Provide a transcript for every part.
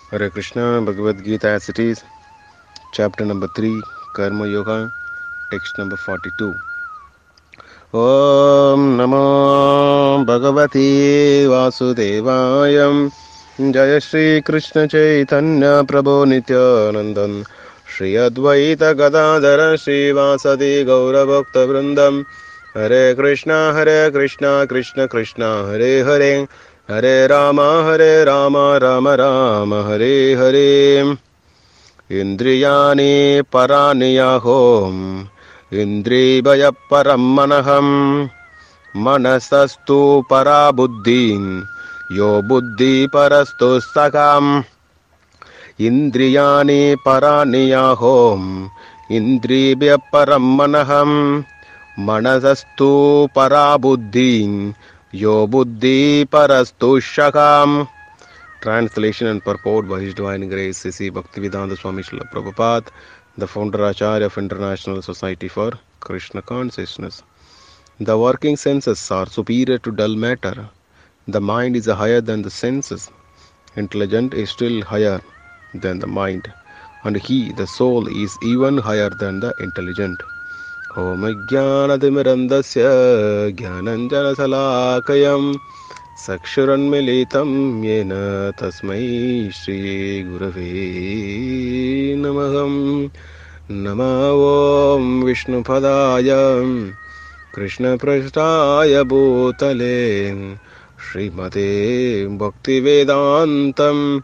Hare Krishna, Bhagavad Gita as it is, chapter number 3, Karma Yoga, text number 42. Om Namo Bhagavati Vasudevaya. Jaya Shri Krishna Chaitanya Prabhu Nityanandan Shri Advaita Gadadhara Shri Vasadi Gaura Bhakta Vrindam Hare Krishna Krishna Krishna Hare Hare Hare Rama Rama Rama Hare Hare Indriyani Paraniyahom Indriyabhayaparam Manaham Manasastu Parabuddhin Yo Buddhi Parastu Sakam Indriyani Paraniyahom Indriyabhayaparam Manaham Manasastu Parabuddhin Yo Buddhi Parastu Sakam. Translation and purport by His Divine Grace C.C. Bhaktivedanta Swami Srila Prabhupada, the founder Acharya of International Society for Krishna Consciousness. The working senses are superior to dull matter. The mind is higher than the senses. Intelligent is still higher than the mind. And he, the soul, is even higher than the intelligent. Om Jnanatimirandasya Jnananjana Salakayam Sakshurunmilitam Yena Tasmai Shri Gurave Namaham. Namo Om Vishnupadaya Krishna Prasthaya Bhutale Srimate Bhaktivedantam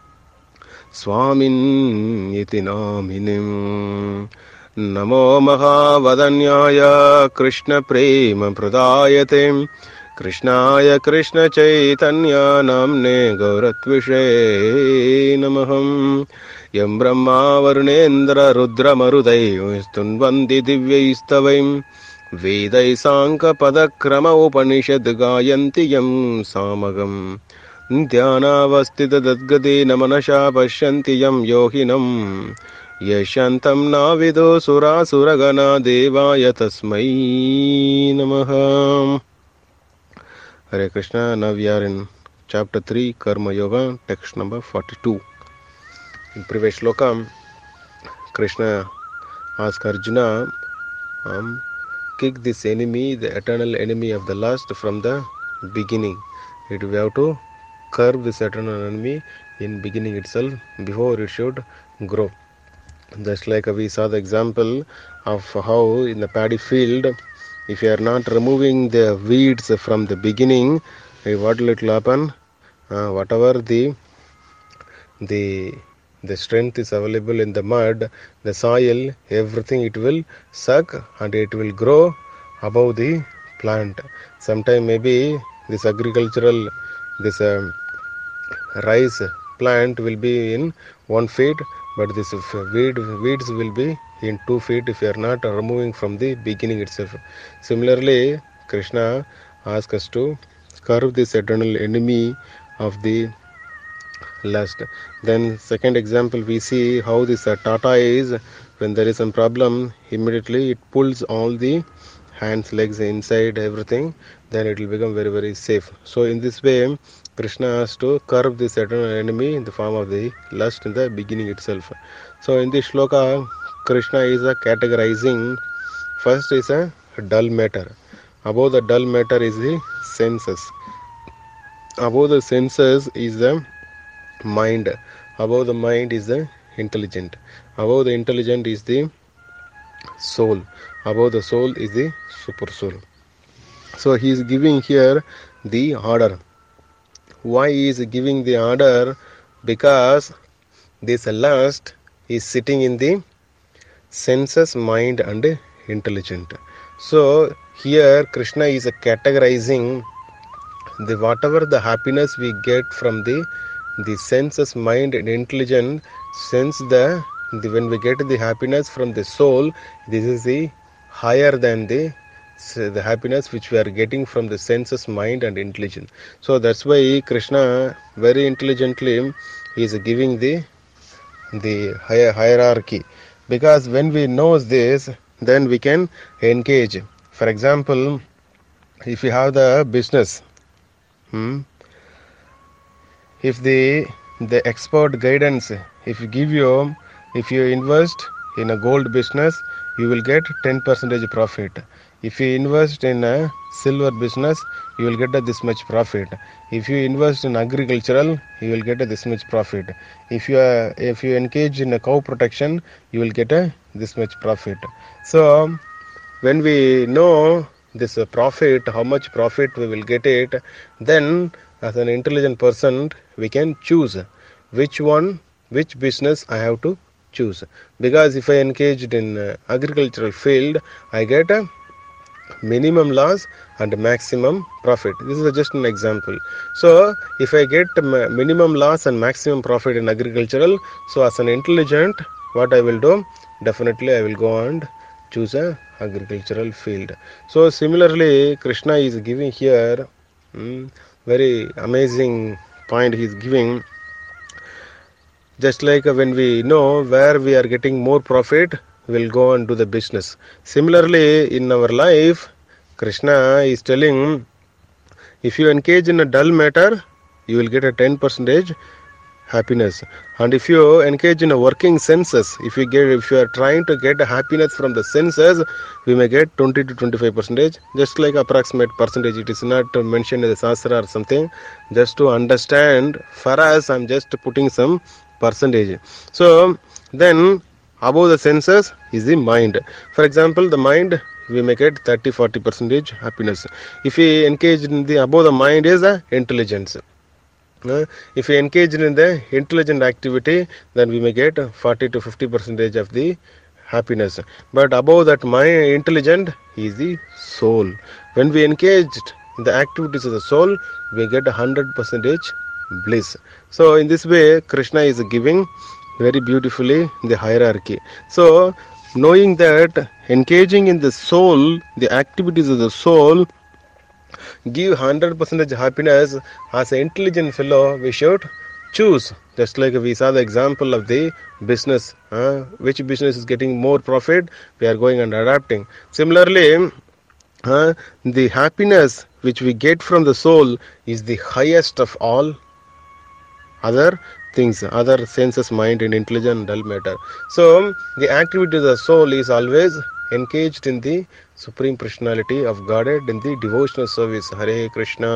Swamin Iti Naminim. Namo Mahavadanyaya Krishna Prema Pradayate Krishnaya Krishna Chaitanya Namne Gauratvishe Namaham. Yam Brahma Varunendra Rudra Marudai Stunvandi Divyaistavim Vedai Sanka Padakrama Upanishad Gayanti Yam Samagam Dhyanavastita Dadgade Namanasha Pashyanti Yam Yohinam Yashantam Navido Sura Suragana Devaya Tasmai Namaham. Hare Krishna. Now we are in chapter 3, Karma Yoga, text number 42. In previous shloka, Krishna asked Arjuna, kick this enemy, the eternal enemy of the lust, from the beginning. We have to curb this eternal enemy in beginning itself before it should grow. Just like we saw the example of how in the paddy field, if you are not removing the weeds from the beginning, what will it happen? Whatever the strength is available in the mud, the soil, everything it will suck and it will grow above the plant. Sometime maybe this agricultural, this rice plant will be in 1 feet, but this weeds will be in 2 feet if you are not removing from the beginning itself. Similarly, Krishna asks us to curb this eternal enemy of the lust. Then second example, we see how this tortoise, when there is some problem, immediately it pulls all the hands, legs inside, everything, then it will become very, very safe. So in this way, Krishna has to curb this eternal enemy in the form of the lust in the beginning itself. So in this shloka, Krishna is categorizing. First is a dull matter. Above the dull matter is the senses. Above the senses is the mind. Above the mind is the intelligent. Above the intelligent is the soul. Above the soul is the super soul. So he is giving here the order. Why he is giving the order? Because this lust is sitting in the senses, mind and intelligent. So here Krishna is categorizing the whatever the happiness we get from the senses, mind and intelligence. Since when we get the happiness from the soul, this is the higher than the happiness which we are getting from the senses, mind and intelligence. So that's why Krishna very intelligently is giving the hierarchy, because when we know this, then we can engage. For example, if you have the business, if the the expert guidance. If you invest in a gold business, you will get 10% profit. If you invest in a silver business, you will get this much profit. If you invest in agricultural, you will get this much profit. If you engage in a cow protection, you will get this much profit. So when we know this profit, how much profit we will get it, then as an intelligent person we can choose which business I have to choose. Because if I engaged in agricultural field, I get a minimum loss and maximum profit. This is just an example. So if I get minimum loss and maximum profit in agricultural, so as an intelligent, what I will do, definitely I will go and choose a agricultural field. So similarly, Krishna is giving here very amazing point he is giving. Just like when we know where we are getting more profit, we'll go and do the business. Similarly, in our life, Krishna is telling, if you engage in a dull matter, you will get a 10% happiness. And if you engage in a working senses, if you are trying to get a happiness from the senses, we may get 20 to 25%, just like approximate percentage. It is not mentioned in the Shastra or something. Just to understand, for us, I'm just putting some percentage. So then above the senses is the mind. For example, the mind, we may get 30-40% happiness. If we engage in the above the mind is the intelligence. If we engage in the intelligent activity, then we may get 40 to 50% of the happiness. But above that mind intelligent is the soul. When we engaged in the activities of the soul, we get 100% bliss. So in this way, Krishna is giving very beautifully the hierarchy. So knowing that engaging in the soul, the activities of the soul, give 100% happiness, as an intelligent fellow we should choose. Just like we saw the example of the business, which business is getting more profit, we are going and adapting. Similarly, the happiness which we get from the soul is the highest of all other things, other senses, mind and intelligent dull matter. So the activity of the soul is always engaged in the Supreme Personality of Godhead in the devotional service. Hare Krishna,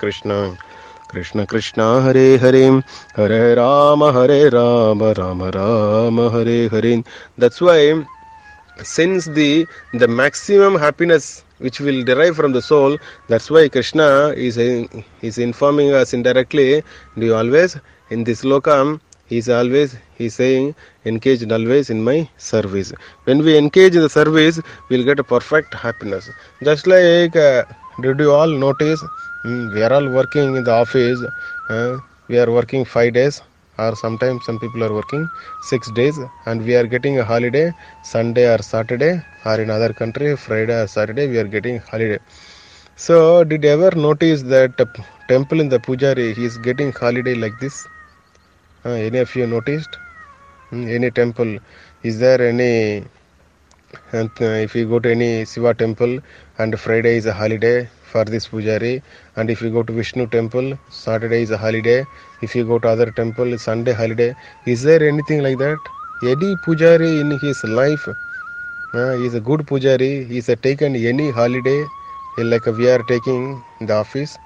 Krishna Krishna, Hare Hare, Hare Rama, Rama Rama, Hare Hare. That's why, since the maximum happiness which will derive from the soul, that's why Krishna is informing us indirectly. Do you always in this lokam, he's saying, engaged always in my service. When we engage in the service, we'll get a perfect happiness. Just like did you all notice, we are all working in the office, we are working 5 days, or sometimes some people are working 6 days, and we are getting a holiday Sunday or Saturday, or in other country Friday or Saturday we are getting holiday. So did you ever notice that temple in the pujari, he is getting holiday like this? Any of you noticed? Any temple, is there any? And if you go to any Shiva temple, and Friday is a holiday for this pujari, and if you go to Vishnu temple, Saturday is a holiday. If you go to other temple, Sunday holiday. Is there anything like that? Any pujari in his life, he is a good pujari, he has taken any holiday like we are taking in the office.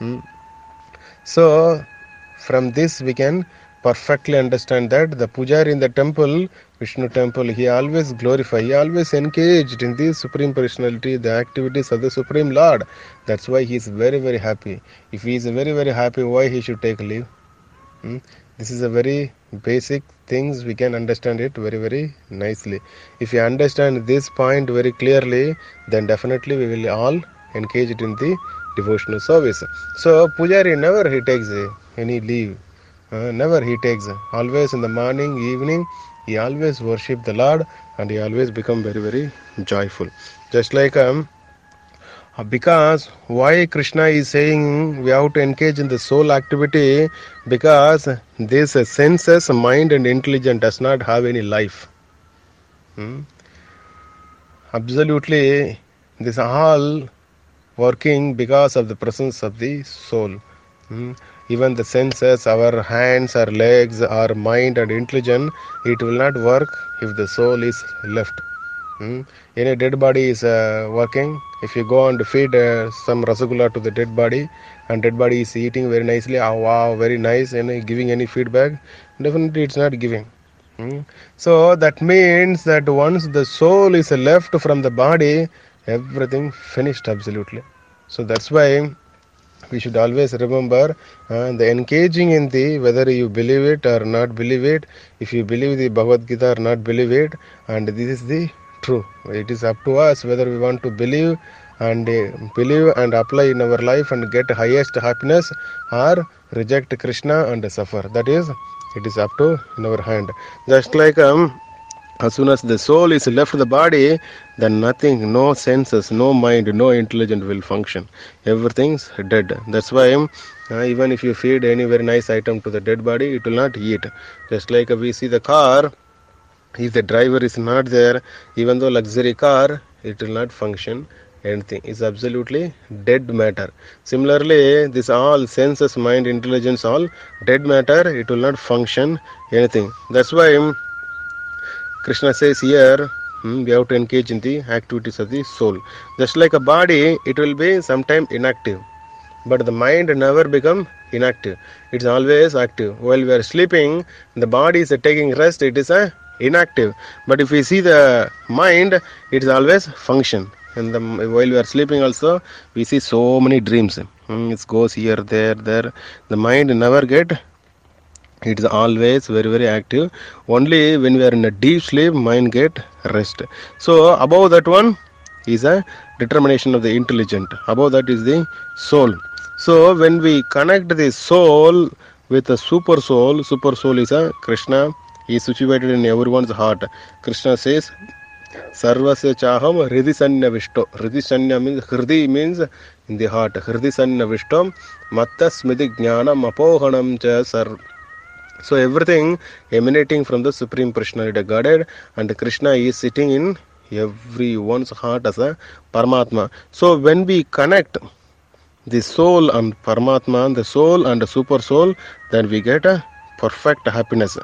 So from this we can perfectly understand that the pujari in the temple, Vishnu temple, he always glorify, he always engaged in the Supreme Personality, the activities of the Supreme Lord. That's why he is very, very happy. If he is very, very happy, why he should take leave? This is a very basic things, we can understand it very, very nicely. If you understand this point very clearly, then definitely we will all engage in the devotional service. So pujari never he takes any leave. Never he takes. Always in the morning, evening, he always worship the Lord, and he always become very, very joyful. Just like because why Krishna is saying we have to engage in the soul activity, because this senses, mind and intelligence does not have any life. Absolutely, this all working because of the presence of the soul. even the senses, our hands, our legs, our mind and intelligence, it will not work if the soul is left. Hmm? Any dead body is working. If you go and feed some rasgulla to the dead body, and dead body is eating very nicely, oh wow, very nice, and giving any feedback, definitely it's not giving. Hmm? So that means that once the soul is left from the body, everything finished absolutely. So that's why we should always remember the engaging in the, whether you believe it or not believe it, if you believe the Bhagavad Gita or not believe it, and this is the true. It is up to us whether we want to believe and apply in our life and get highest happiness, or reject Krishna and suffer. That is, it is up to in our hand. Just like as soon as the soul is left the body, then nothing, no senses, no mind, no intelligence will function. Everything's dead. That's why even if you feed any very nice item to the dead body, it will not eat. Just like we see the car, if the driver is not there, even though luxury car, it will not function anything. It's absolutely dead matter. Similarly, this all senses, mind, intelligence, all dead matter, it will not function anything. That's why Krishna says here, we have to engage in the activities of the soul. Just like a body, it will be sometime inactive, but the mind never become inactive. It's always active. While we are sleeping, the body is taking rest, it is inactive. But if we see the mind, it is always function. And while we are sleeping also, we see so many dreams. It goes here, there. The mind never get, it is always very very active. Only when we are in a deep sleep, mind get rest. So above that one is a determination of the intelligent. Above that is the soul. So when we connect the soul with the super soul is a Krishna. He is situated in everyone's heart. Krishna says, Sarvasya chaham hridi sanya vishto. Hridi sanya means, hridi means in the heart. Hridi sanya vishto matta smiti jnanam apohanam cha sar. So everything emanating from the Supreme Personality of Godhead, and Krishna is sitting in everyone's heart as a Paramatma. So when we connect the soul and Paramatma, the soul and the super soul, then we get a perfect happiness.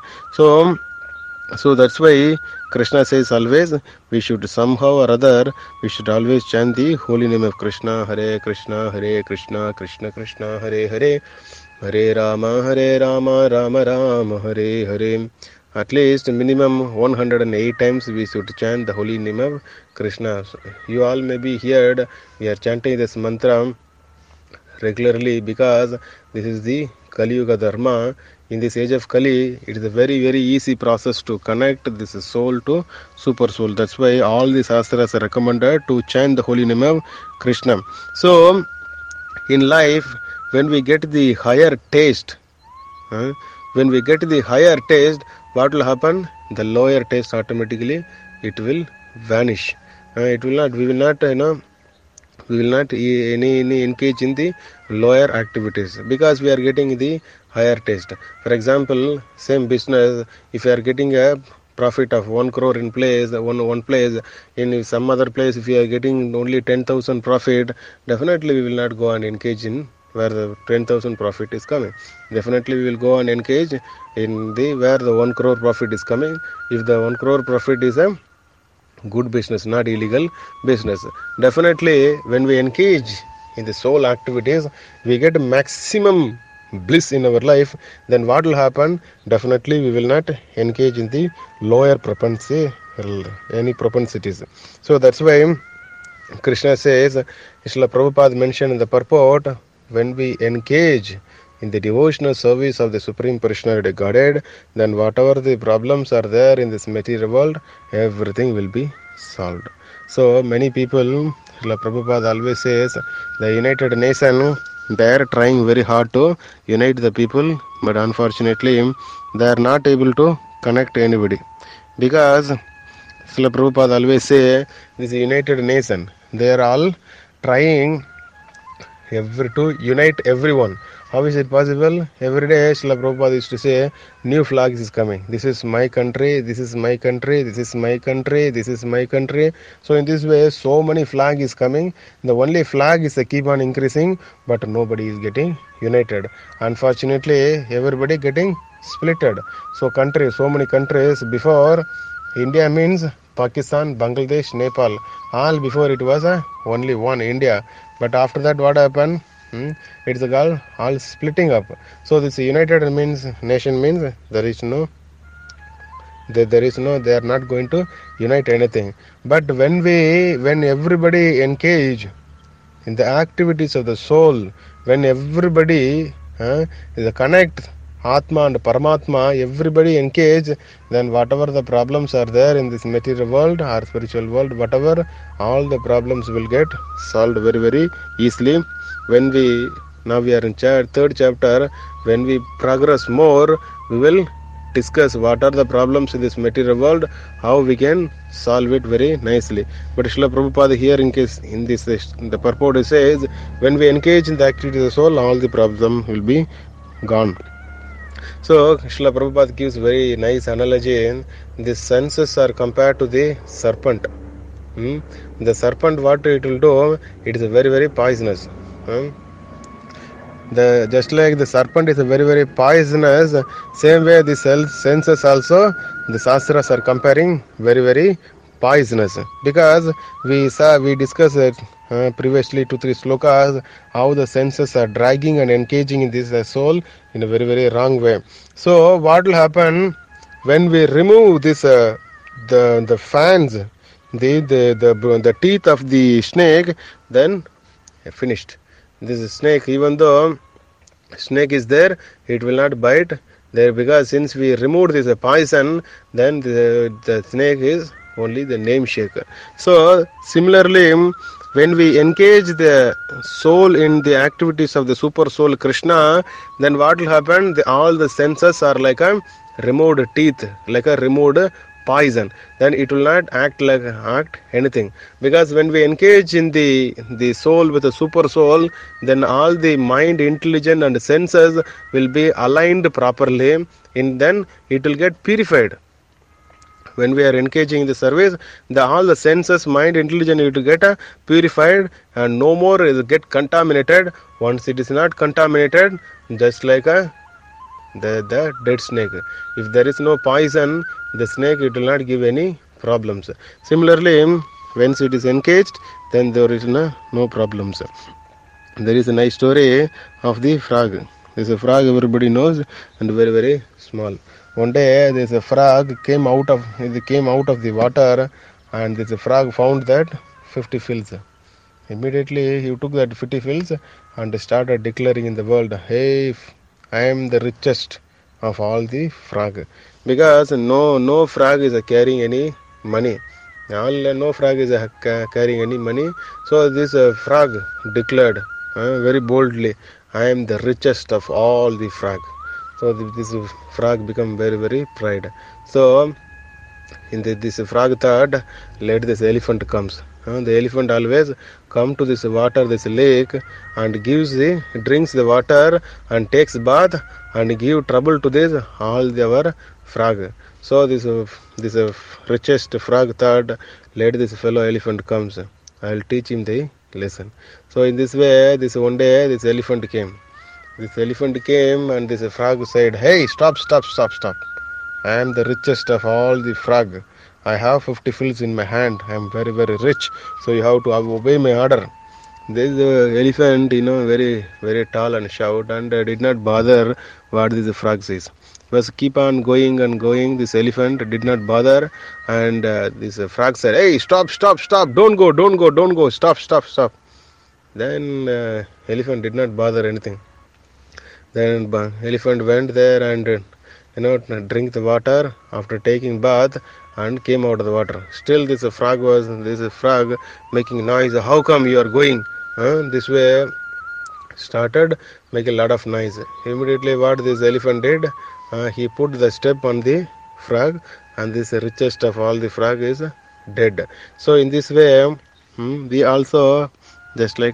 So that's why Krishna says always we should somehow or other, we should always chant the holy name of Krishna. Hare Krishna, Krishna Krishna, Hare Hare, Hare Rama, Rama Rama, Hare Hare. At least minimum 108 times we should chant the holy name of Krishna. You all may be heard, we are chanting this mantra regularly because this is the Kali Yuga Dharma. In this age of Kali, it is a very very easy process to connect this soul to super soul. That's why all the Shastras are recommended to chant the holy name of Krishna. So in life, when we get the higher taste, when we get the higher taste, what will happen? The lower taste automatically it will vanish. It will not. We will not. We will not any engage in the lower activities because we are getting the higher taste. For example, same business, if you are getting a profit of 1 crore in place, one place, in some other place, if you are getting only 10,000 profit, definitely we will not go and engage in where the 10,000 profit is coming. Definitely we will go and engage in the where the 1 crore profit is coming. If the 1 crore profit is a good business, not illegal business. Definitely, when we engage in the soul activities, we get maximum bliss in our life. Then what will happen? Definitely, we will not engage in the lower any propensities. So that's why Krishna says, Srila Prabhupada mentioned in the purport, when we engage in the devotional service of the Supreme Personality Godhead, then whatever the problems are there in this material world, everything will be solved. So many people, Srila Prabhupada always says, the United Nation, they are trying very hard to unite the people, but unfortunately, they are not able to connect anybody. Because Srila Prabhupada always say, this United Nation, they are all trying to unite everyone. How is it possible? Every day Srila Prabhupada used to say, new flags is coming. This is my country, this is my country, this is my country, this is my country. So in this way, so many flag is coming. The only flag is keep on increasing, but nobody is getting united. Unfortunately, everybody getting splitted. So so many countries before India means Pakistan, Bangladesh, Nepal. All before it was only one India. But after that, what happened? It's all splitting up. So this united means nation means they are not going to unite anything. But when everybody engage in the activities of the soul, when everybody is connect Atma and Paramatma, everybody engage, then whatever the problems are there in this material world or spiritual world, whatever, all the problems will get solved very, very easily. When now we are in third chapter, when we progress more, we will discuss what are the problems in this material world, how we can solve it very nicely. But Srila Prabhupada here in this the purport says, when we engage in the activity of the soul, all the problem will be gone. So Srila Prabhupada gives very nice analogy. The senses are compared to the serpent. The serpent, what it will do, it is very, very poisonous. Just like the serpent is a very, very poisonous, same way the senses also, the Shastras are comparing very, very poisonous. Because we discussed previously 2-3 slokas how the senses are dragging and engaging in this soul in a very, very wrong way. So what will happen when we remove this the fans, the teeth of the snake, then finished. This snake, even though snake is there, it will not bite there, because since we removed this poison, then the snake is only the name shaker. So similarly, when we engage the soul in the activities of the super soul Krishna, then what will happen? All the senses are like a removed teeth, like a removed poison. Then it will not act anything, because when we engage in the soul with the super soul, then all the mind, intelligence and senses will be aligned properly, and then it will get purified. When we are engaging in the service, all the senses, mind, intelligence need to get purified, and no more is get contaminated. Once it is not contaminated, just like the dead snake, if there is no poison, the snake, it will not give any problems. Similarly, once it is engaged, then there is no problems. There is a nice story of the frog. There is a frog everybody knows, and very, very small. One day there is a frog came out of the water, and this frog found that 50 fills. Immediately he took that 50 fills and started declaring in the world, hey, I am the richest of all the frog. Because no frog is carrying any money. No frog is carrying any money. So this frog declared very boldly, I am the richest of all the frog. So this frog become very, very pride. So in this frog thought, let this elephant comes. The elephant always come to this water, this lake, and drinks the water and takes bath and give trouble to this our frog. So this richest frog thought, let this fellow elephant comes. I will teach him the lesson. So in this way, this one day this elephant came. This elephant came and this frog said, hey, stop. I am the richest of all the frog. I have 50 fills in my hand. I am very, very rich. So you have to obey my order. This elephant, very, very tall and shout, and did not bother what this frog says. Was keep on going and going. This elephant did not bother, and this frog said, hey, stop. Don't go. Stop. Then elephant did not bother anything. Then elephant went there and drink the water after taking bath and came out of the water. Still this frog making noise. How come you are going this way? Started making a lot of noise. Immediately what this elephant did, he put the step on the frog, and this richest of all the frog is dead. So in this way, we also, just like us,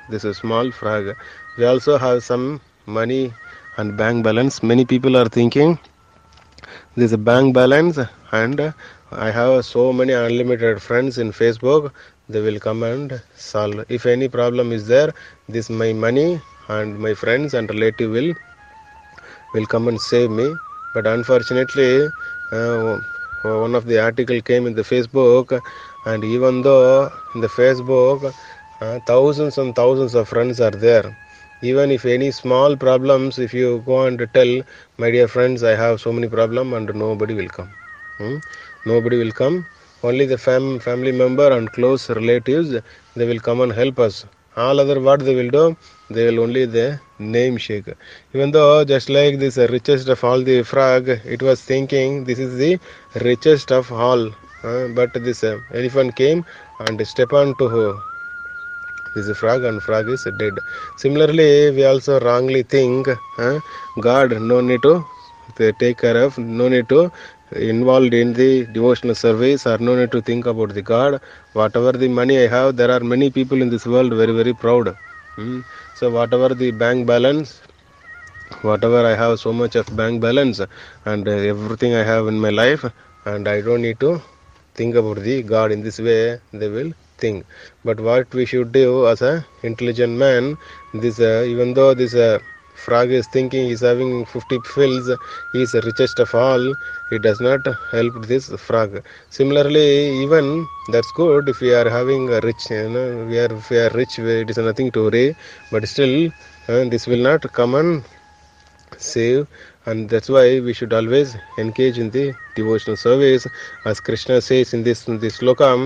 this is small frog. We also have some money and bank balance. Many people are thinking this is a bank balance, and I have so many unlimited friends in Facebook. They will come and solve. If any problem is there, this my money and my friends and relative will come and save me. But unfortunately, one of the article came in the Facebook, and even though in the Facebook thousands and thousands of friends are there, even if any small problems, if you go and tell, my dear friends, I have so many problems, and nobody will come. Hmm? Nobody will come. Only the family member and close relatives, they will come and help us. All other what they will do, they will only the name shake. Even though just like this richest of all the frog, it was thinking this is the richest of all. But this elephant came and stepped on to this is frog, and frog is dead. Similarly, we also wrongly think God no need to take care of, no need to involved in the devotional service, or no need to think about the God. Whatever the money I have, there are many people in this world very proud. So whatever the bank balance, whatever I have, so much of bank balance, and everything I have in my life, and I don't need to think about the God. In this way they will think. But what we should do as a intelligent man, this even though this frog is thinking he's having 50 fills, he is the richest of all, it does not help this frog. Similarly, even that's good if we are having a rich, if we are rich, it is nothing to worry. But still this will not come and save, and that's why we should always engage in the devotional service. As Krishna says in this slokam,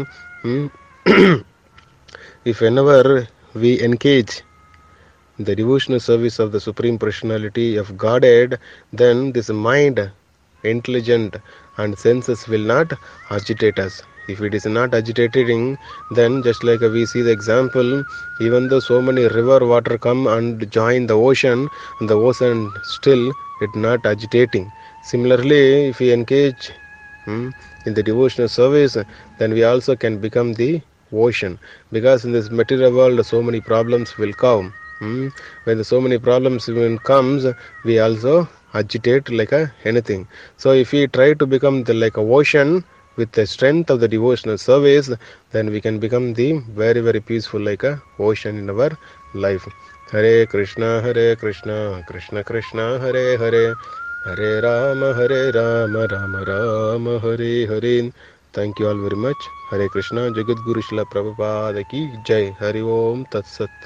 if whenever we engage the devotional service of the Supreme Personality of Godhead, then this mind, intelligent, and senses will not agitate us. If it is not agitating, then just like we see the example, even though so many river water come and join the ocean, and the ocean still it not agitating. Similarly, if we engage in the devotional service, then we also can become the ocean, because in this material world so many problems will come. When so many problems even comes, we also agitate like anything. So if we try to become like a ocean with the strength of the devotional service, then we can become the very peaceful like a ocean in our life. Hare Krishna, Krishna Krishna, Hare Hare, Hare Rama, Rama Rama, Hare Hare. Thank you all very much. Hare Krishna. Jagat Guru Srila Prabhupada ki Jai. Hari Om Tat Sat.